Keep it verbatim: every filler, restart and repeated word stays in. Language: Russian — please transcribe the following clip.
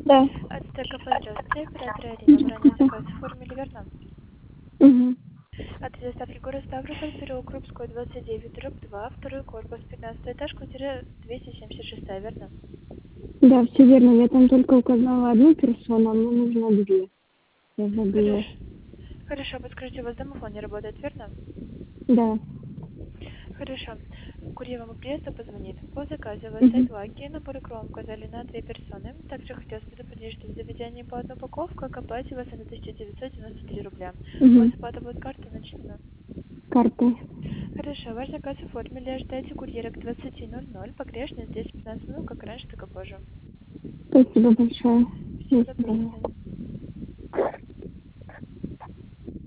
Да. От ТКП здравствуйте, оператор Арина. Вы ранее заказ оформили, верно? Угу. От доставки город Ставрополь, переулок Крупской, двадцать девять, дробь два, второй корпус, пятнадцатый этаж, квартира двести семьдесят шесть, верно? Да, все верно. Я там только указала одну персону, а мне нужно две. Я забыла. Хорошо. Хорошо, подскажите, у вас домофон не работает, верно? Да. Хорошо. Курьер вам по приезду позвонит. По заказу вы Угу. оставить лайки, на поликром указали на две персоны. Также хотелось предупредить, что в заведении по одной упаковке к оплате вас на тысяча девятьсот девяносто три рубля. У вас Угу. оплата будет карта начислена. Картой. Хорошо, ваш заказ оформили. Ожидайте курьера к двадцати ноль-ноль. Погрешность десять-пятнадцать минут, как раньше, так и позже. Спасибо большое. Всего До доброго, до свидания. свидания.